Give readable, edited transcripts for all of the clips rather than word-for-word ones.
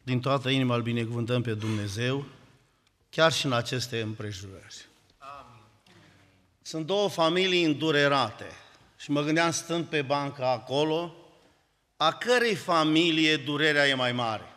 Din toată inima îl binecuvântăm pe Dumnezeu, chiar și în aceste împrejurări. Amin. Sunt două familii îndurerate și mă gândeam stând pe banca acolo, a cărei familie durerea e mai mare?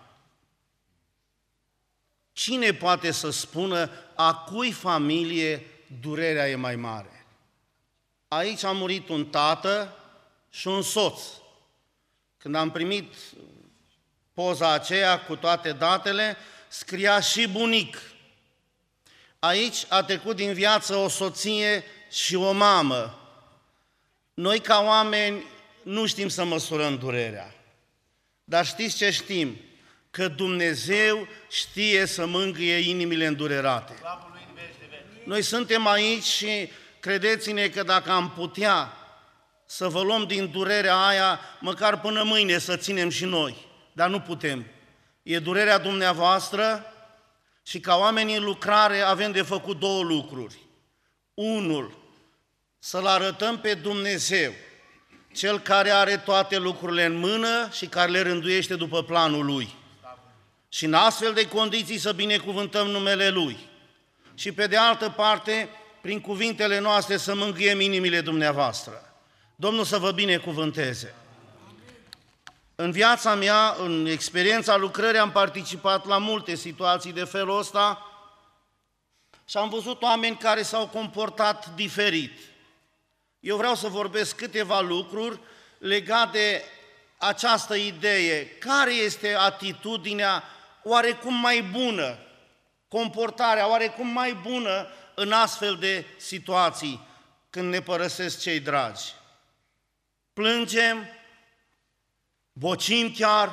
Cine poate să spună a cui familie durerea e mai mare? Aici a murit un tată și un soț. Când am primit poza aceea cu toate datele, scria și bunic. Aici a trecut din viață o soție și o mamă. Noi ca oameni nu știm să măsurăm durerea, dar știți ce știm? Că Dumnezeu știe să mângâie inimile îndurerate. Noi suntem aici și credeți-ne că dacă am putea să vă luăm din durerea aia, măcar până mâine să ținem și noi, dar nu putem. E durerea dumneavoastră și ca oameni în lucrare avem de făcut două lucruri. Unul, să-L arătăm pe Dumnezeu, Cel care are toate lucrurile în mână și care le rânduiește după planul Lui. Și în astfel de condiții să binecuvântăm numele Lui. Și pe de altă parte, prin cuvintele noastre să mângâiem inimile dumneavoastră. Domnul să vă binecuvânteze. În viața mea, în experiența lucrării, am participat la multe situații de felul ăsta și am văzut oameni care s-au comportat diferit. Eu vreau să vorbesc câteva lucruri legate de această idee. Care este atitudinea oarecum mai bună, comportarea oarecum mai bună în astfel de situații când ne părăsesc cei dragi? Plângem, bocim chiar,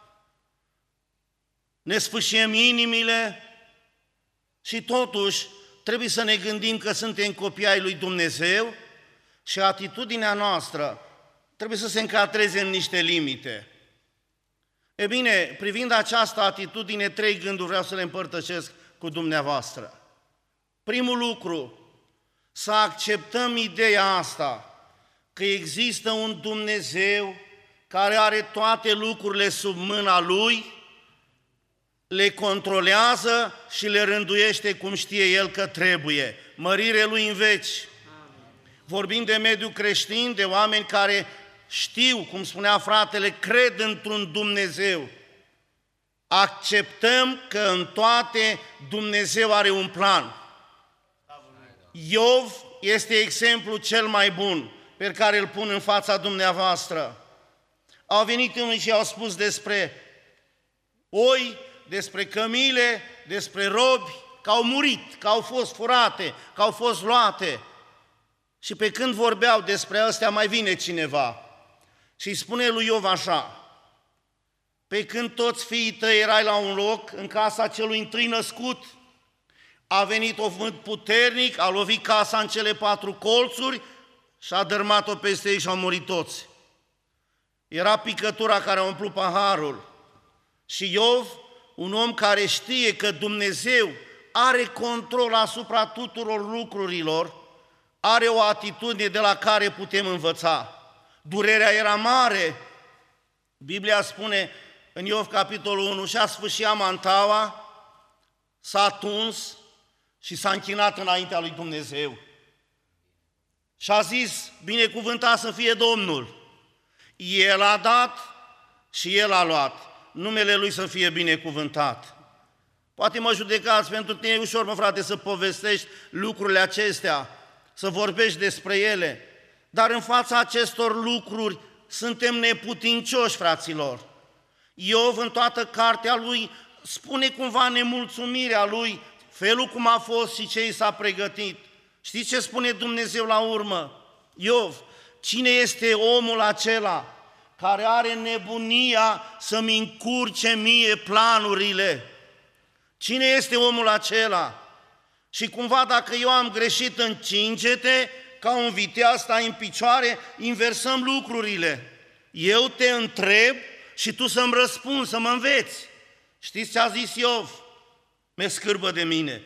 ne sfâșiem inimile și totuși trebuie să ne gândim că suntem copii ai lui Dumnezeu și atitudinea noastră trebuie să se încadreze în niște limite. E bine, privind această atitudine, 3 gânduri vreau să le împărtășesc cu dumneavoastră. Primul lucru, să acceptăm ideea asta, că există un Dumnezeu care are toate lucrurile sub mâna Lui, le controlează și le rânduiește cum știe El că trebuie. Mărire Lui în veci. Vorbim de mediul creștin, de oameni care știu, cum spunea fratele, cred într-un Dumnezeu. Acceptăm că în toate Dumnezeu are un plan. Iov este exemplul cel mai bun pe care îl pun în fața dumneavoastră. Au venit unii și au spus despre oi, despre cămile, despre robi, că au murit, că au fost furate, că au fost luate. Și pe când vorbeau despre astea, mai vine cineva și îi spune lui Iov așa: pe când toți fiii tăi erai la un loc, în casa celui întâi născut, a venit o vânt puternic, a lovit casa în cele 4 colțuri și a dărmat-o peste ei și au murit toți. Era picătura care a umplut paharul. Și Iov, un om care știe că Dumnezeu are control asupra tuturor lucrurilor, are o atitudine de la care putem învăța. Durerea era mare. Biblia spune în Iov capitolul 1, și-a sfâșit mantaua, s-a tuns și s-a închinat înaintea lui Dumnezeu. Și a zis: binecuvântat să fie Domnul. El a dat și El a luat. Numele Lui să fie binecuvântat. Poate mă judecați, pentru tine e ușor, mă frate, să povestești lucrurile acestea, să vorbești despre ele, dar în fața acestor lucruri suntem neputincioși, fraților. Iov, în toată cartea lui, spune cumva nemulțumirea lui, felul cum a fost și ce i s-a pregătit. Știți ce spune Dumnezeu la urmă? Iov, cine este omul acela care are nebunia să-mi încurce mie planurile? Cine este omul acela? Și cumva dacă eu am greșit, încinge-te, ca un viteaz, stai în picioare, inversăm lucrurile. Eu te întreb și tu să-mi răspunzi, să mă înveți. Știți ce a zis Iov? Mi-e scârbă de mine.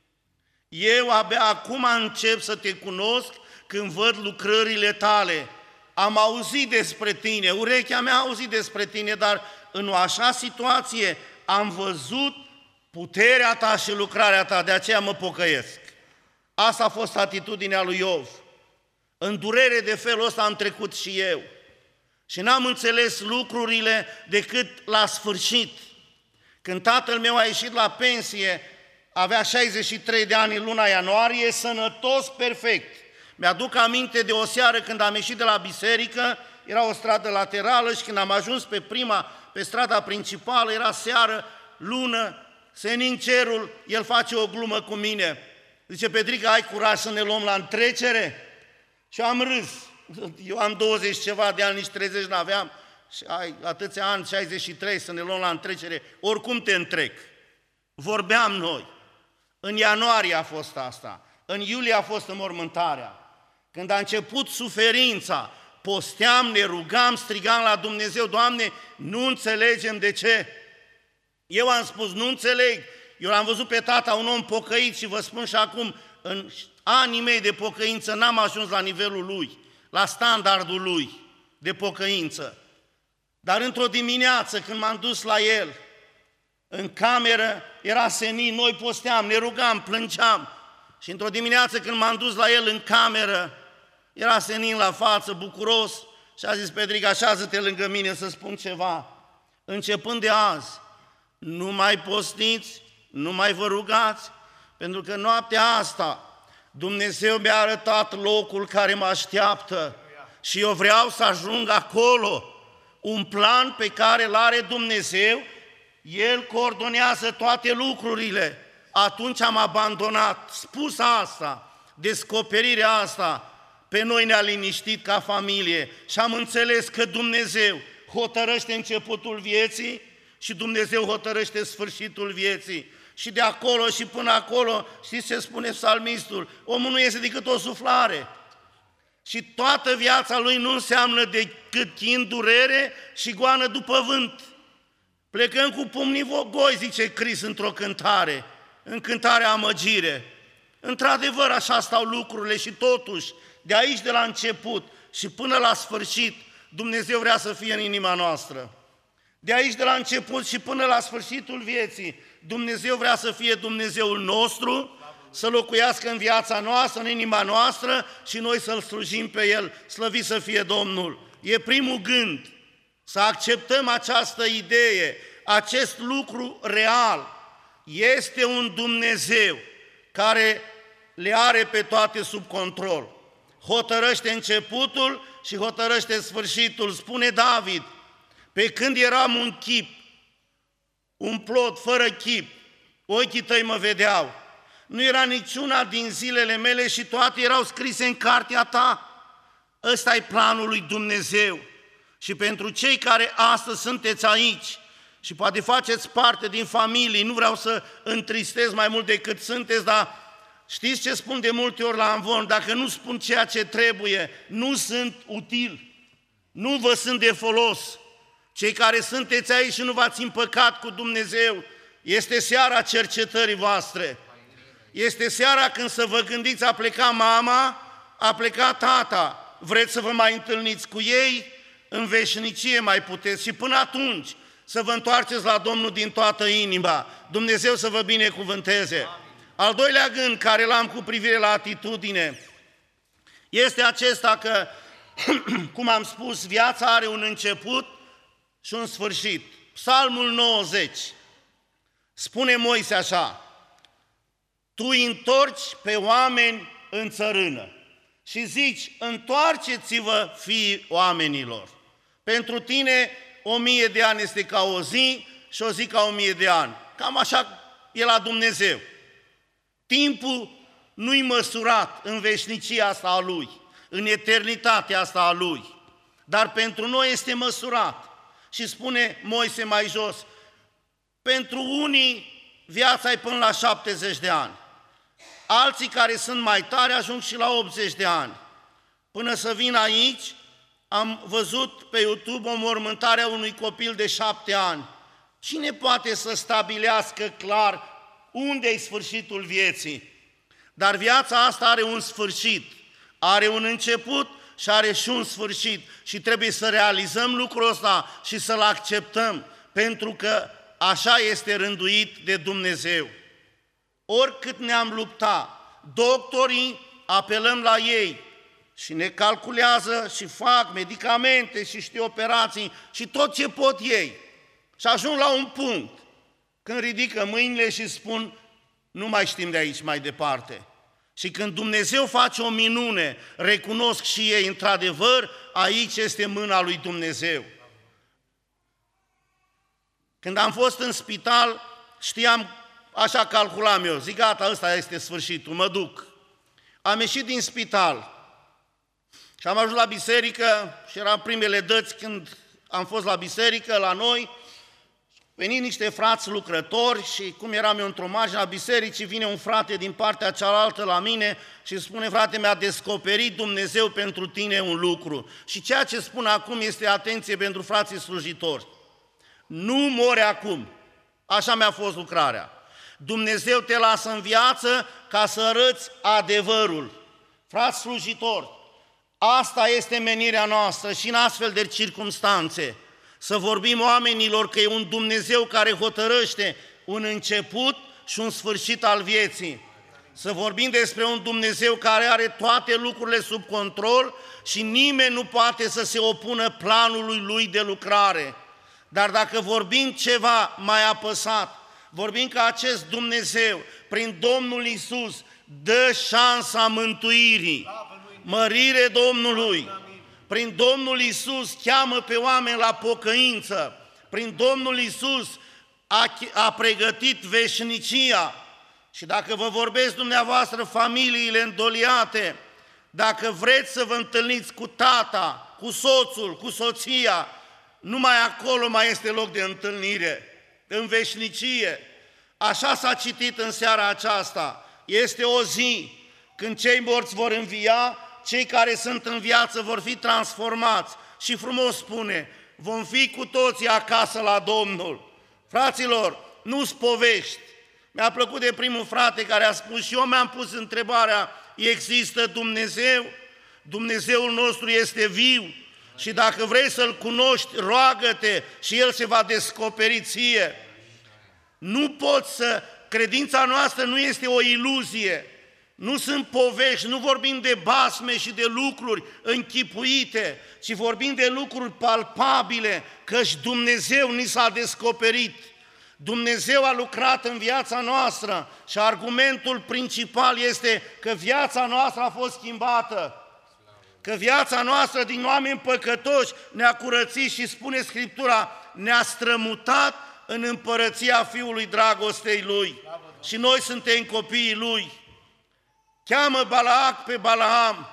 Eu abia acum încep să te cunosc când văd lucrările tale. Am auzit despre tine, urechea mea a auzit despre tine, dar în o așa situație am văzut puterea ta și lucrarea ta, de aceea mă pocăiesc. Asta a fost atitudinea lui Iov. În durere de felul ăsta am trecut și eu. Și n-am înțeles lucrurile decât la sfârșit. Când tatăl meu a ieșit la pensie, avea 63 de ani în luna ianuarie, sănătos, perfect. Mi-aduc aminte de o seară când am ieșit de la biserică, era o stradă laterală și când am ajuns pe strada principală, era seară, lună, senin cerul, el face o glumă cu mine. Zice: Petrică, ai curaj să ne luăm la întrecere? Și am râs. Eu am 20 ceva de ani, nici 30 n-aveam, și ai atâția ani, 63, să ne luăm la întrecere, oricum te întrec. Vorbeam noi. În ianuarie a fost asta, în iulie a fost înmormântarea. Când a început suferința, posteam, ne rugam, strigam la Dumnezeu: Doamne, nu înțelegem de ce. Eu am spus: nu înțeleg. Eu l-am văzut pe tata, un om pocăit, și vă spun și acum, în anii mei de pocăință n-am ajuns la nivelul lui, la standardul lui de pocăință. Dar într-o dimineață, când m-am dus la el, în cameră, era senin, noi posteam, ne rugam, plângeam. Și într-o dimineață, când m-am dus la el în cameră, era senin la față, bucuros, și a zis: Petrică, așează-te lângă mine să spun ceva. Începând de azi, nu mai postiți, nu mai vă rugați, pentru că noaptea asta Dumnezeu mi-a arătat locul care mă așteaptă și eu vreau să ajung acolo. Un plan pe care îl are Dumnezeu, El coordonează toate lucrurile. Atunci am abandonat. Spus asta, descoperirea asta, pe noi ne-a liniștit ca familie și am înțeles că Dumnezeu hotărăște începutul vieții și Dumnezeu hotărăște sfârșitul vieții. Și de acolo și până acolo, știți ce spune psalmistul? Omul nu este decât o suflare. Și toată viața lui nu înseamnă decât chin, durere și goană după vânt. Plecăm cu pumnii goi, zice Cris într-o cântare, în cântarea Amăgire. Într-adevăr, așa stau lucrurile și totuși, de aici, de la început și până la sfârșit, Dumnezeu vrea să fie în inima noastră. De aici, de la început și până la sfârșitul vieții, Dumnezeu vrea să fie Dumnezeul nostru, să locuiască în viața noastră, în inima noastră și noi să-L slujim pe El, slăvit să fie Domnul. E primul gând, să acceptăm această idee, acest lucru real. Este un Dumnezeu care le are pe toate sub control. Hotărăște începutul și hotărăște sfârșitul. Spune David: pe când eram un chip, un plod fără chip, ochii tăi mă vedeau. Nu era niciuna din zilele mele și toate erau scrise în cartea ta. Ăsta e planul lui Dumnezeu. Și pentru cei care astăzi sunteți aici și poate faceți parte din familii, nu vreau să întristez mai mult decât sunteți, dar știți ce spun de multe ori la amvon? Dacă nu spun ceea ce trebuie, nu sunt util, nu vă sunt de folos. Cei care sunteți aici și nu v-ați împăcat cu Dumnezeu, este seara cercetării voastre. Este seara când să vă gândiți: a plecat mama, a plecat tata, vreți să vă mai întâlniți cu ei? În veșnicie mai puteți și până atunci să vă întoarceți la Domnul din toată inima. Dumnezeu să vă binecuvânteze. Al doilea gând care l-am cu privire la atitudine este acesta că, cum am spus, viața are un început și un sfârșit. Psalmul 90 spune Moise așa: tu îi întorci pe oameni în țărână și zici: întoarceți-vă, fiii oamenilor. Pentru tine 1000 de ani este ca o zi și o zi ca 1000 de ani. Cam așa e la Dumnezeu. Timpul nu-i măsurat în veșnicia asta a Lui, în eternitatea asta a Lui, dar pentru noi este măsurat. Și spune Moise mai jos: pentru unii viața e până la 70 de ani, alții care sunt mai tari ajung și la 80 de ani. Până să vin aici, am văzut pe YouTube o mormântare a unui copil de 7 ani. Cine poate să stabilească clar unde e sfârșitul vieții? Dar viața asta are un sfârșit, are un început și are și un sfârșit. Și trebuie să realizăm lucrul ăsta și să-l acceptăm, pentru că așa este rânduit de Dumnezeu. Oricât ne-am luptat, doctorii apelăm la ei și ne calculează și fac medicamente și știu operații și tot ce pot ei. Și ajung la un punct când ridică mâinile și spun, nu mai știm de aici mai departe. Și când Dumnezeu face o minune, recunosc și ei, într-adevăr, aici este mâna lui Dumnezeu. Când am fost în spital, știam, așa calculam eu, zic, gata, ăsta este sfârșitul, mă duc. Am ieșit din spital și am ajuns la biserică și eram primele dăți când am fost la biserică, la noi, veni niște frați lucrători și cum eram eu într-o margine a bisericii, vine un frate din partea cealaltă la mine și spune, frate, mi-a descoperit Dumnezeu pentru tine un lucru. Și ceea ce spun acum este atenție pentru frații slujitori. Nu mori acum. Așa mi-a fost lucrarea. Dumnezeu te lasă în viață ca să arăți adevărul. Frați slujitori, asta este menirea noastră și în astfel de circumstanțe. Să vorbim oamenilor că e un Dumnezeu care hotărăște un început și un sfârșit al vieții. Să vorbim despre un Dumnezeu care are toate lucrurile sub control și nimeni nu poate să se opună planului Lui de lucrare. Dar dacă vorbim ceva mai apăsat, vorbim că acest Dumnezeu, prin Domnul Iisus, dă șansa mântuirii, mărire Domnului. Prin Domnul Iisus cheamă pe oameni la pocăință. Prin Domnul Iisus a pregătit veșnicia. Și dacă vă vorbesc dumneavoastră familiile îndoliate, dacă vreți să vă întâlniți cu tata, cu soțul, cu soția, numai acolo mai este loc de întâlnire, în veșnicie. Așa s-a citit în seara aceasta. Este o zi când cei morți vor învia, cei care sunt în viață vor fi transformați. Și frumos spune, vom fi cu toții acasă la Domnul. Fraților, nu-s povești. Mi-a plăcut de primul frate care a spus și eu mi-am pus întrebarea, există Dumnezeu? Dumnezeul nostru este viu și dacă vrei să-L cunoști, roagă-te și El se va descoperi ție. Nu poți să... Credința noastră nu este o iluzie, nu sunt povești, nu vorbim de basme și de lucruri închipuite, ci vorbim de lucruri palpabile, căci Dumnezeu ni s-a descoperit. Dumnezeu a lucrat în viața noastră și argumentul principal este că viața noastră a fost schimbată, că viața noastră din oameni păcătoși ne-a curățit și spune Scriptura, ne-a strămutat în împărăția Fiului dragostei Lui. Și noi suntem copiii Lui. Cheamă Balaac pe Balaam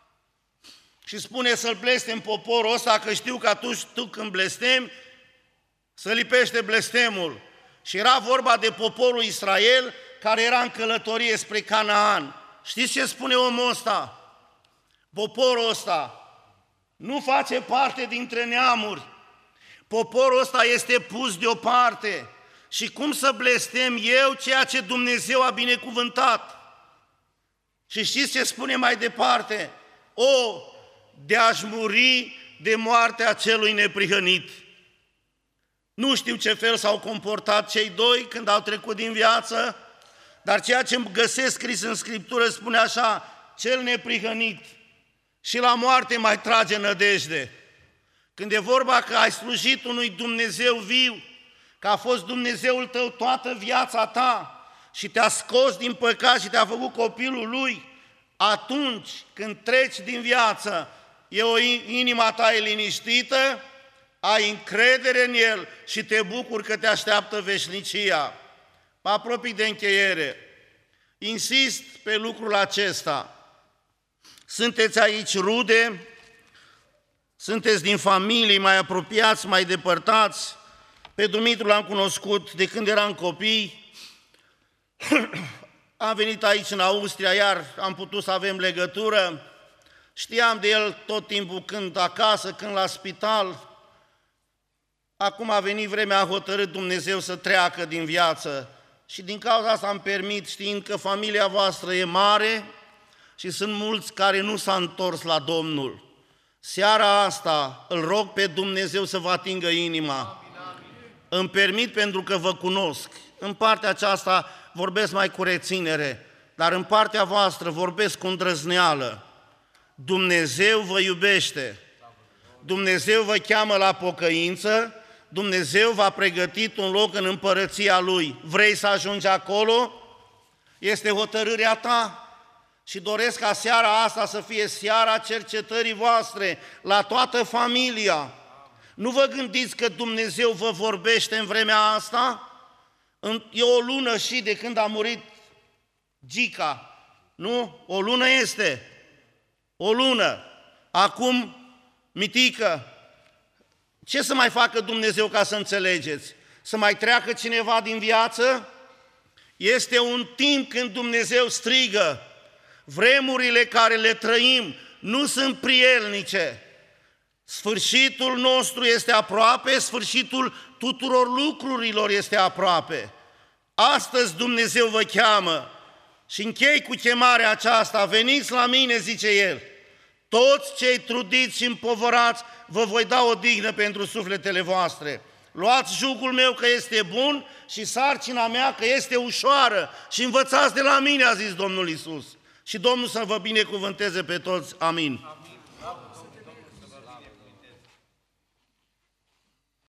și spune să-l blestem poporul ăsta, că știu că atunci tu când blestemi, să lipește blestemul. Și era vorba de poporul Israel care era în călătorie spre Canaan. Știți ce spune omul ăsta? Poporul ăsta nu face parte dintre neamuri. Poporul ăsta este pus deoparte. Și cum să blestem eu ceea ce Dumnezeu a binecuvântat? Și știți ce spune mai departe? O, de a-și muri de moartea celui neprihănit. Nu știu ce fel s-au comportat cei doi când au trecut din viață, dar ceea ce găsesc scris în Scriptură spune așa, cel neprihănit și la moarte mai trage nădejde. Când e vorba că ai slujit unui Dumnezeu viu, că a fost Dumnezeul tău toată viața ta și te-a scos din păcat și te-a făcut copilul Lui, atunci când treci din viață, inima ta e liniștită, ai încredere în El și te bucuri că te așteaptă veșnicia. Mă apropii de încheiere. Insist pe lucrul acesta. Sunteți aici rude, sunteți din familii mai apropiați, mai depărtați. Pe Dumitru l-am cunoscut de când eram copii. Am venit aici în Austria, iar am putut să avem legătură. Știam de el tot timpul când acasă, când la spital. Acum a venit vremea, a hotărât Dumnezeu să treacă din viață. Și din cauza asta îmi permit, știind că familia voastră e mare și sunt mulți care nu s-au întors la Domnul. Seara asta îl rog pe Dumnezeu să vă atingă inima. îmi permit pentru că vă cunosc. În partea aceasta vorbesc mai cu reținere, dar în partea voastră vorbesc cu îndrăzneală. Dumnezeu vă iubește, Dumnezeu vă cheamă la pocăință, Dumnezeu v-a pregătit un loc în împărăția Lui. Vrei să ajungi acolo? Este hotărârea ta. Și doresc ca seara asta să fie seara cercetării voastre la toată familia. Nu vă gândiți că Dumnezeu vă vorbește în vremea asta? E o lună și de când a murit Gica, nu? O lună este. O lună. Acum, Mitică, ce să mai facă Dumnezeu ca să înțelegeți? Să mai treacă cineva din viață? Este un timp când Dumnezeu strigă. Vremurile care le trăim nu sunt prielnice. Sfârșitul nostru este aproape, sfârșitul tuturor lucrurilor este aproape. Astăzi Dumnezeu vă cheamă și închei cu chemarea aceasta. Veniți la mine, zice El. Toți cei trudiți și împovărați, vă voi da o dignă pentru sufletele voastre. Luați jugul meu că este bun și sarcina mea că este ușoară și învățați de la mine, a zis Domnul Iisus. Și Domnul să vă binecuvânteze pe toți. Amin.